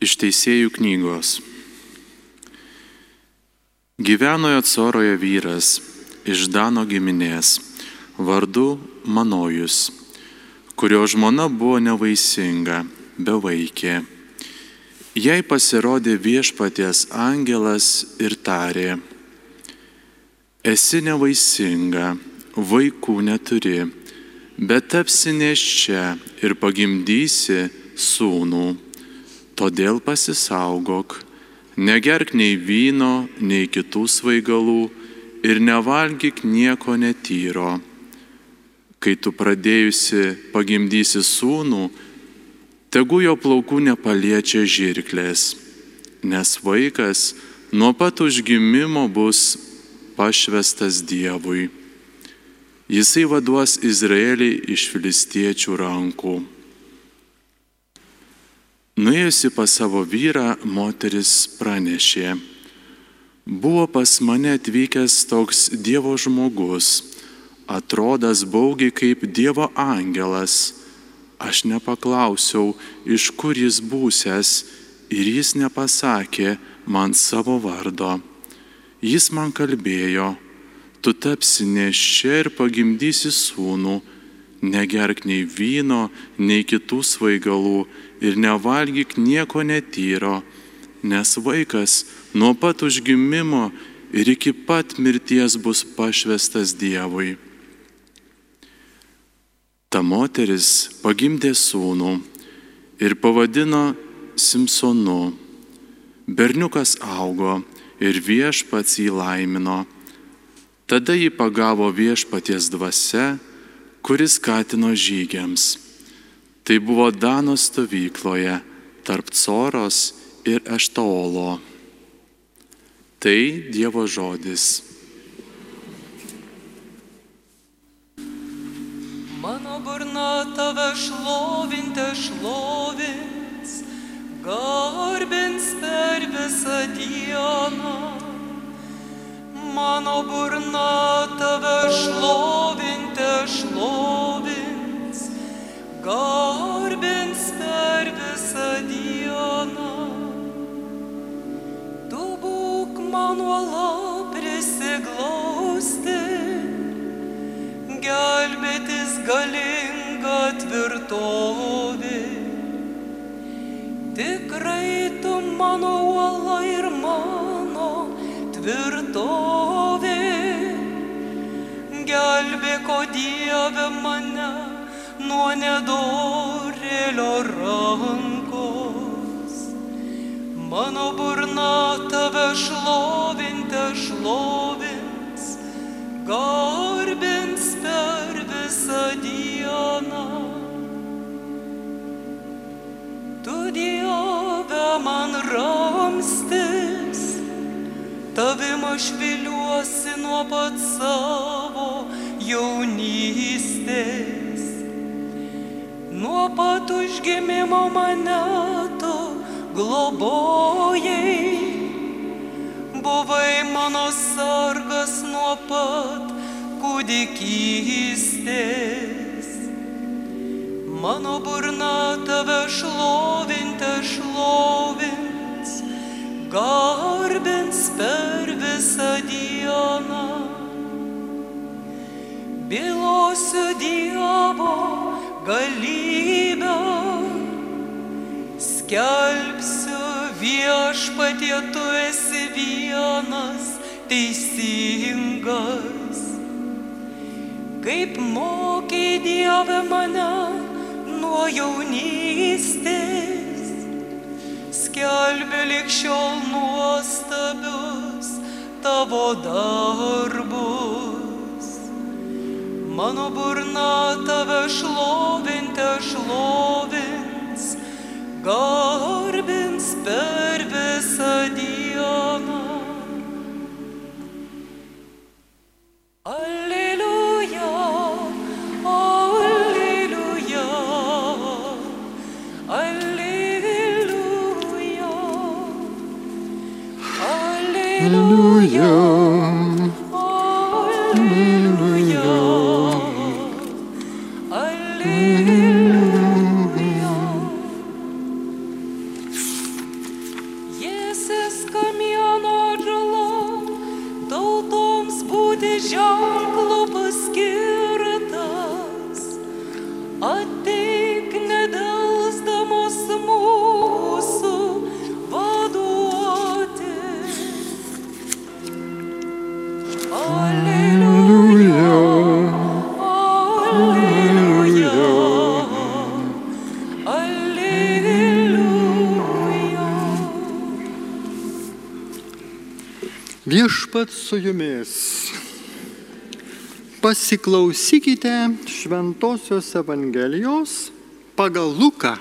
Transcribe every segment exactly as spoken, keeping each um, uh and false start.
Iš Teisėjų knygos. Gyveno Jocoroje vyras iš Dano giminės, vardu Manojus, kurio žmona buvo nevaisinga, bevaikė. Jai pasirodė Viešpaties angelas ir tarė: esi nevaisinga, vaikų neturi, bet tapsi nėščia ir pagimdysi sūnų. Todėl pasisaugok, negerk nei vyno, nei kitų svaigalų ir nevalgyk nieko netyro. Kai tu pradėjusi pagimdysi sūnų, tegu jo plaukų nepaliečia žirklės, nes vaikas nuo pat užgimimo bus pašvestas Dievui. Jisai vaduos Izraelį iš filistiečių rankų. Nuėjusi pas savo vyrą, moteris pranešė: buvo pas mane atvykęs toks Dievo žmogus, atrodas baugiai kaip Dievo angelas. Aš nepaklausiau, iš kur jis būsiąs, ir jis nepasakė man savo vardo. Jis man kalbėjo: tu tapsi nėščia ir pagimdysi sūnų, negerk nei vyno, nei kitų svaigalų ir nevalgyk nieko netyro, nes vaikas nuo pat užgimimo ir iki pat mirties bus pašvestas Dievui. Ta moteris pagimdė sūnų ir pavadino Simsonu. Berniukas augo ir Viešpats jį laimino. Tada jį pagavo Viešpaties dvasia, kuris skatino žygiams. Tai buvo Dano stovykloje tarp Coros ir Eštaolo. Tai Dievo žodis. Mano burna tave šlovinti šlovins, garbins per visą dieną. Mano burna tave šlovinti šlovins, garbins per visą dieną. Tu būk mano uola prisiglausti, gelbėtis galinga tvirtovė. Tikrai tu mano uola ir mano tvirtovė. Gelbėk, o Dieve, mane nuo nedorėlio rankos. Mano burna tave šlovinti šlovins, garbins per visą dieną. Tu, Dieve, man ramstis, tavim aš viliuosi nuo pat savo jaunystės. Nuo pat užgimimo mane tu globojai, buvai mano sargas nuo pat kūdikystės. Mano burna tave šlovinti šlovins, garbins per visą dieną. Bylosiu Dievo galybę, skelbsiu Viešpatie, tu esi vienas teisingas. Kaip mokei, Dieve, mane nuo jaunystės, skelbė lig šiol nuostabius tavo darbus. Mano burna tave šlovinti šlovins, garbins per visą dieną. Alleluja, alleluja, alleluja, alleluja, alleluja, alleluja. ženklu paskirtas, ateik nedelsdamas mūsų vaduoti. Alleluja, alleluja, alleluja. Viešpats su jumis. Pasiklausykite Šventosios Evangelijos pagal Luką.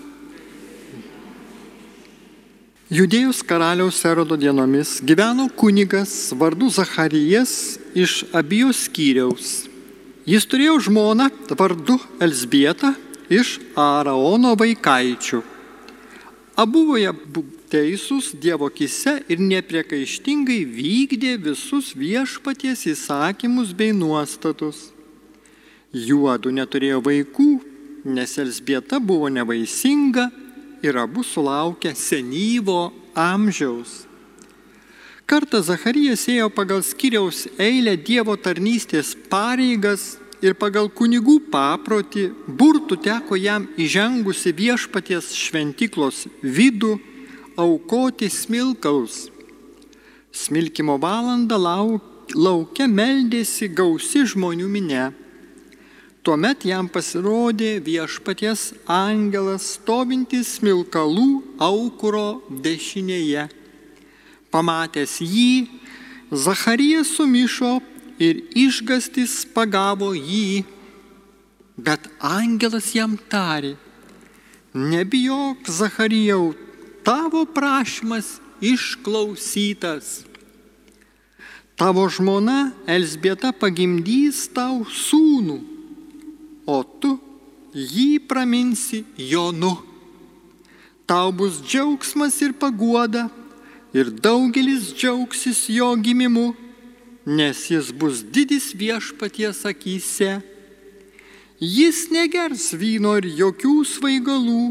Judėjos karaliaus Erodo dienomis gyveno kunigas vardu Zacharijas iš Abijos skyriaus. Jis turėjo žmoną vardu Elzbietą iš Aaraono vaikaičių. Abu jie teisūs Dievo akyse ir nepriekaištingai vykdė visus viešpaties įsakymus bei nuostatus. Juodu neturėjo vaikų, nes Elzbieta buvo nevaisinga ir abu sulaukė senyvo amžiaus. Kartą Zacharijas ėjo pagal skyriaus eilę Dievo tarnystės pareigas ir pagal kunigų paprotį burtų teko jam įžengusi viešpaties šventyklos vidų aukoti smilkalus. Smilkimo valandą lauke meldėsi gausi žmonių minia. Tuomet jam pasirodė viešpaties angelas stovintis smilkalų aukuro dešinėje. Pamatęs jį, Zacharijas sumišo ir išgąstis pagavo jį. Bet angelas jam tarė: nebijok, Zacharijau, tavo prašymas išklausytas. Tavo žmona Elzbieta pagimdys tau sūnų, o tu jį praminsi Jonu. Tau bus džiaugsmas ir paguoda, ir daugelis džiaugsis jo gimimu, nes jis bus didis viešpaties akyse. Jis negers vyno ir jokių svaigalų.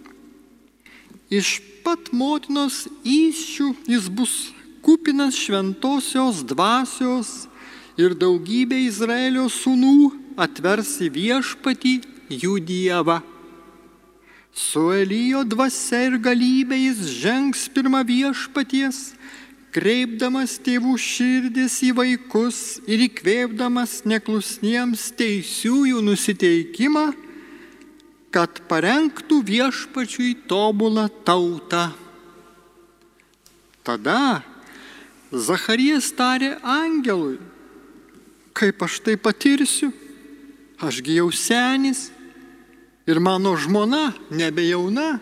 Iš pat motinos įsčių jis bus kupinas šventosios dvasios ir daugybė Izraelio sūnų atvers į viešpatį jų Dievą. Su Elijo dvasia ir galybė jis žengs pirma viešpaties, kreipdamas tėvų širdis į vaikus ir įkvėpdamas neklusniems teisiųjų nusiteikimą, kad parengtų viešpačiui tobulą tautą. Tada Zacharijas tarė angelui: kaip aš tai patirsiu? Ašgi jau senis ir mano žmona nebejauna.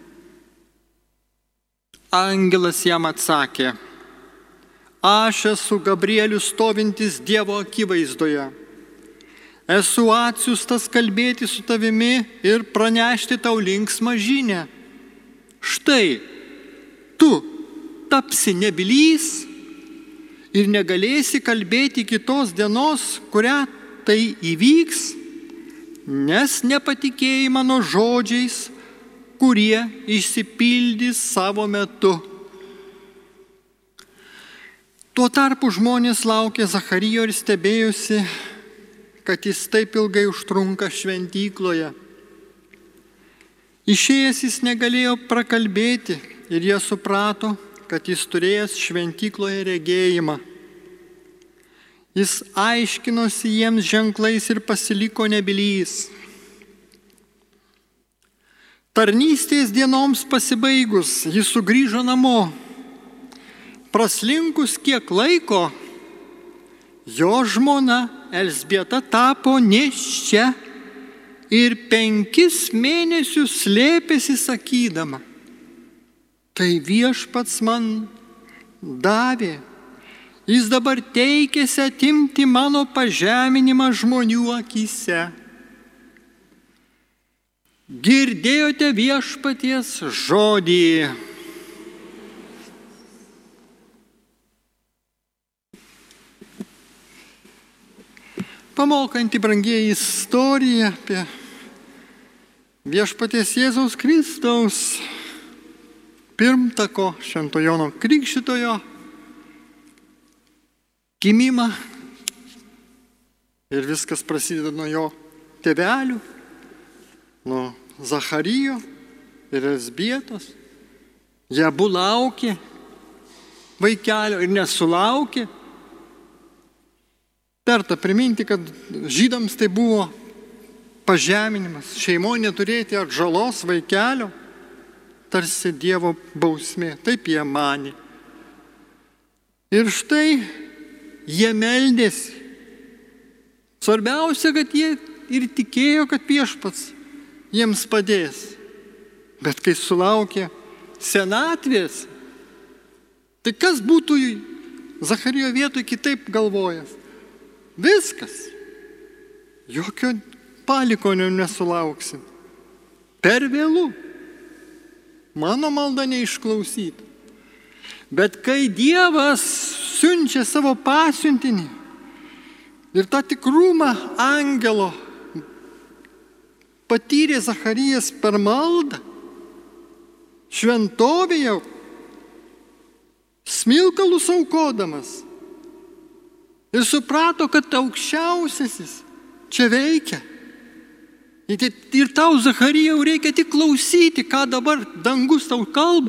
Angelas jam atsakė: aš esu Gabrielius stovintis Dievo akivaizdoje. Esu atsiųstas kalbėti su tavimi ir pranešti tau linksmą žinią. Štai, tu tapsi nebylys ir negalėsi kalbėti kitos dienos, kurią tai įvyks, nes nepatikėjai mano žodžiais, kurie išsipildys savo metu. Tuo tarpu žmonės laukė Zacharijo ir stebėjosi, kad jis taip ilgai užtrunka šventykloje. Išėjęs jis negalėjo prakalbėti ir jie suprato, kad jis turėjęs šventykloje regėjimą. Jis aiškinosi jiems ženklais ir pasiliko nebylys. Tarnystės dienoms pasibaigus, jis sugrįžo namo. Praslinkus kiek laiko, jo žmona Elzbieta tapo nėščia ir penkis mėnesius slėpėsi sakydama: tai viešpats man davė, jis dabar teikėsi atimti mano pažeminimą žmonių akyse. Girdėjote viešpaties žodį. Pamokanti, brangieji, istorija apie viešpaties Jėzaus Kristaus pirmtako Švento Jono Krikštytojo gimimą Ir viskas prasideda nuo jo tėvelių, nuo Zacharijo ir Elzbietos. Jie abu laukė vaikelio ir nesulaukė. Verta priminti, kad žydams tai buvo pažeminimas. Šeimoje neturėti atžalos vaikelio, tarsi Dievo bausmė. Taip jie manė. Ir štai jie meldėsi. Svarbiausia, kad jie ir tikėjo, kad Viešpats jiems padės. Bet kai sulaukė senatvės, tai kas būtų Zacharijo vietoj kitaip galvojęs? Viskas. Jokio palikonio nesulauksim. Per vėlų. Mano malda neišklausyta. Bet kai Dievas siunčia savo pasiuntinį ir tą tikrumą angelo patyrė Zacharijas per maldą, šventovėje smilkalus aukodamas ir suprato, kad aukščiausiasis čia veikia. Ir tau, Zacharijau, reikia tik klausyti, ką dabar dangus tau kalba.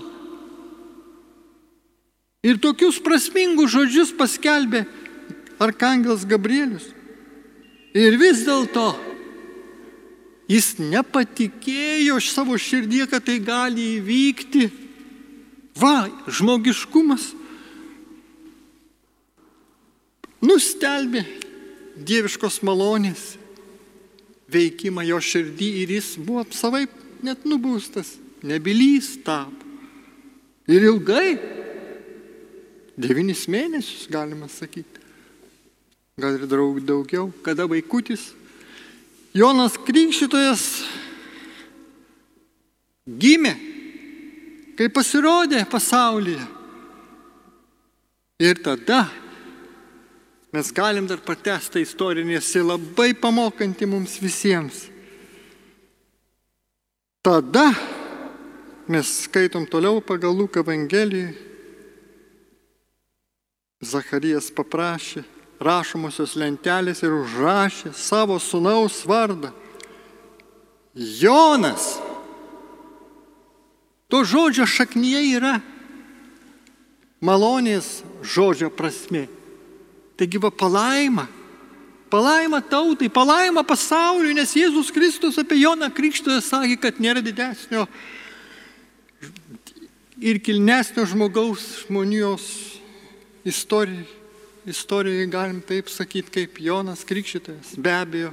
Ir tokius prasmingus žodžius paskelbė arkangelas Gabrielius. Ir vis dėlto jis nepatikėjo iš savo širdyje, kad tai gali įvykti. Va, žmogiškumas nustelbė dieviškos malonės veikimą jo širdį ir jis buvo savaip net nubaustas, nebylys tapo. Ir ilgai, devynis mėnesius galima sakyti, gal ir daug daugiau, kada vaikutis Jonas Krikštytojas gimė, kai pasirodė pasaulyje. Ir tada mes galim dar pratęsti tą istoriją, nes ji labai pamokanti mums visiems. Tada mes skaitom toliau pagal Luko Evangeliją. Zacharijas paprašė rašomosios lentelės ir užrašė savo sūnaus vardą. Jonas. To žodžio šaknyje yra malonės žodžio prasmė. Taigi va palaima, palaima tautai, palaima pasauliui, nes Jėzus Kristus apie Joną Krikštytoją sakė, kad nėra didesnio ir kilnesnio žmogaus žmonijos istorijai. Istorijai galim taip sakyti, kaip Jonas Krikštytojas. Be abejo,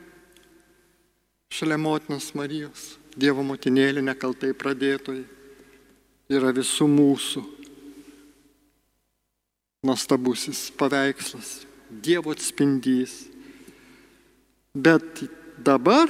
šalia motinos Marijos, Dievo motinėlė nekaltai pradėtojai, yra visų mūsų nuostabusis paveikslas, Dievo atspindys. Bet dabar,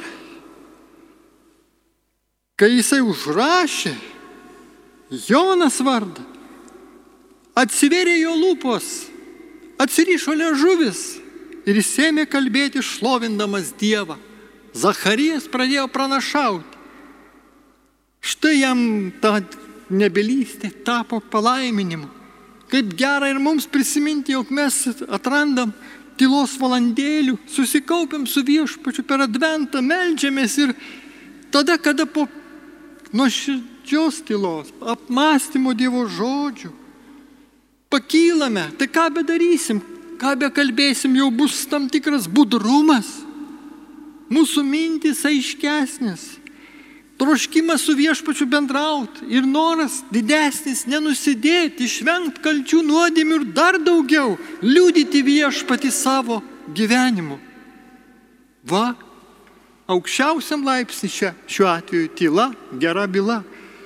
kai jisai užrašė Jonas vardą, atsivėrė jo lūpos, atsirišo liežuvis ir jis ėmė kalbėti šlovindamas Dievą. Zacharijas pradėjo pranašauti. Štai jam ta nebylystė tapo palaiminimu. Kaip gera ir mums prisiminti, jog mes atrandam tylos valandėlių, susikaupiam su Viešpačiu per adventą, meldžiamės ir tada, kada po nuoširdžios tylos, apmąstymo Dievo žodžių, pakylame, tai ką bedarysim, ką bekalbėsim, jau bus tam tikras budrumas, mūsų mintys aiškesnės, troškimas su Viešpačiu bendrauti ir noras didesnis nenusidėti, išvengti kalčių nuodėmių ir dar daugiau liudyti Viešpatį savo gyvenimu. Va, aukščiausiam laipsnį šiuo atveju tyla, gera byla.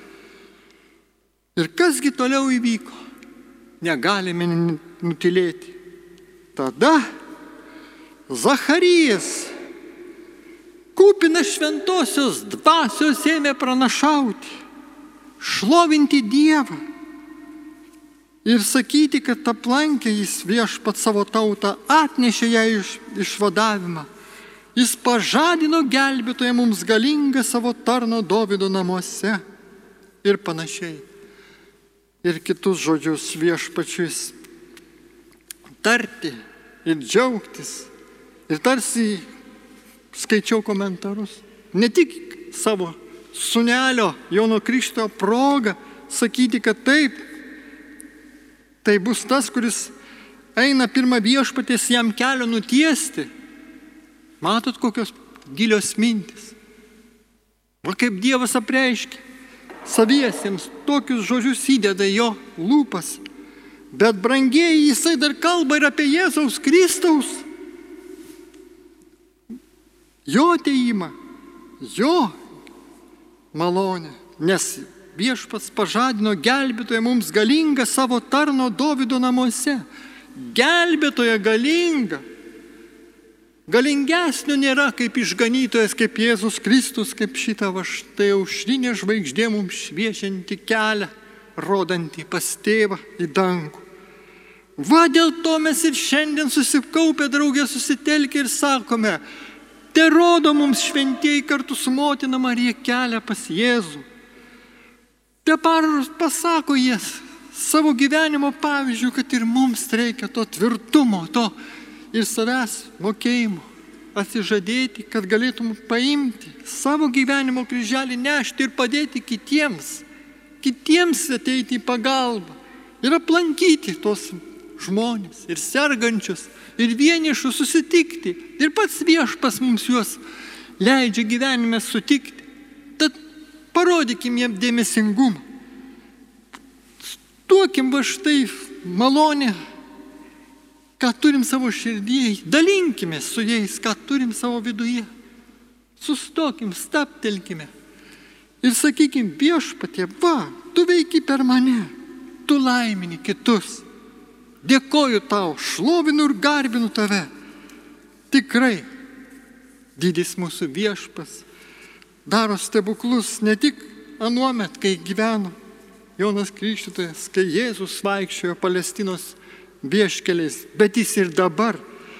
Ir kasgi toliau įvyko? Negalime nutilėti. Tada Zacharijas, kupinas šventosios dvasios, ėmė pranašauti, šlovinti Dievą ir sakyti, kad aplankė jis Viešpat savo tautą, atnešė ją iš, išvadavimą. Jis pažadino gelbėtoją mums galingą savo tarno Dovydo namuose ir panašiai. Ir kitus žodžius Viešpačius tarti ir džiaugtis Ir tarsi skaičiau komentarus. Ne tik savo sūnelio Jono Krikštytojo proga sakyti, kad taip, tai bus tas, kuris eina pirmą viešpaties jam kelio nutiesti. Matot, kokios gilios mintis. Va kaip Dievas apreiškia saviesiems, tokius žodžius įdeda jo lūpas. Bet brangieji, jisai dar kalba ir apie Jėzaus Kristaus. Jo ateimą, jo malonę, nes viešpats pažadino gelbėtoją mums galingą savo tarno Dovydo namuose. Gelbėtoja galinga. Galingesnio nėra kaip išganytojas, kaip Jėzus Kristus, kaip šitą va štai aušrinė žvaigždė mums šviečianti kelią, rodantį pas tėvą į dangų. Va dėl to mes ir šiandien susikaupę draugė susitelkę ir sakome, te rodo mums šventieji kartu su motina Marija kelią pas Jėzų. Te pasako jie savo gyvenimo pavyzdžių, kad ir mums reikia to tvirtumo, to ir savęs mokėjimo atsižadėti, kad galėtum paimti savo gyvenimo kryželį, nešti ir padėti kitiems, kitiems ateiti į pagalbą ir aplankyti tos žmonės, ir sergančius, ir vienišus susitikti. Ir pats viešpas mums juos leidžia gyvenime sutikti. Tad parodykim jiem dėmesingumą. Duokim va štai malonę, ką turim savo širdyje, dalinkime su jais, ką turim savo viduje. Sustokim, staptelkime ir sakykim, viešpatie, va, tu veiki per mane, tu laimini kitus. Dėkoju tau, šlovinu ir garbinu tave. Tikrai, didis mūsų viešpas daro stebuklus ne tik anuomet, kai gyveno Jonas Krikštytojas, kai Jėzus vaikščiojo Palestinos vieškeliais, bet jis ir dabar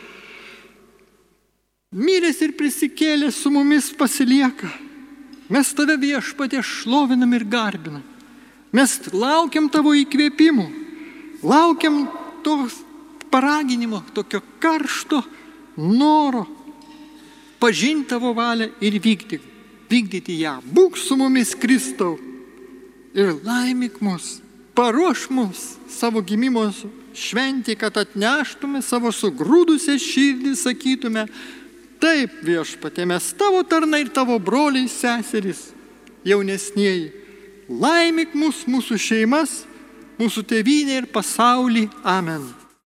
miręs ir prisikėlęs su mumis pasilieka. Mes tave viešpatie šlovinam ir garbinam. Mes laukiam tavo įkvėpimų, laukiam to paraginimo, tokio karšto noro pažinti tavo valią ir vykdyti, vykdyti ją. Būk su mumis, Kristau, ir laimik mus, paruoš mus savo gimimo šventį, kad atneštume savo sugrūdusią širdį, sakytume, taip viešpatie, mes tavo tarnai ir tavo broliai, seserys, jaunesnieji. Laimik mus, mūsų šeimas, mūsų tėvynę ir pasaulį. Amen.